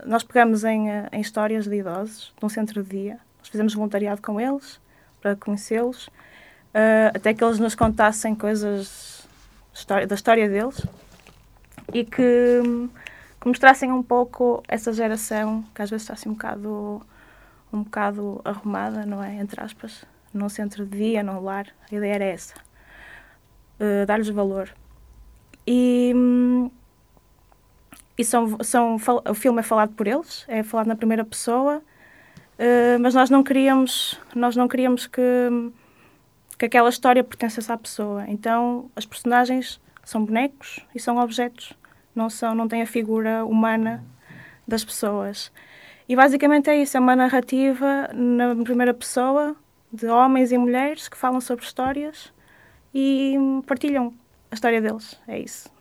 nós pegamos em histórias de idosos, de um centro de dia. Nós fizemos voluntariado com eles, para conhecê-los, até que eles nos contassem coisas da história deles e que mostrassem um pouco essa geração, que às vezes está assim um bocado arrumada, não é? Entre aspas, num centro de dia, num lar. A ideia era essa. Dar-lhes valor. E o filme é falado por eles, é falado na primeira pessoa, mas nós não queríamos que aquela história pertencesse à pessoa. Então, as personagens são bonecos e são objetos, não têm a figura humana das pessoas. E basicamente é isso, é uma narrativa na primeira pessoa de homens e mulheres que falam sobre histórias e partilham a história deles. É isso.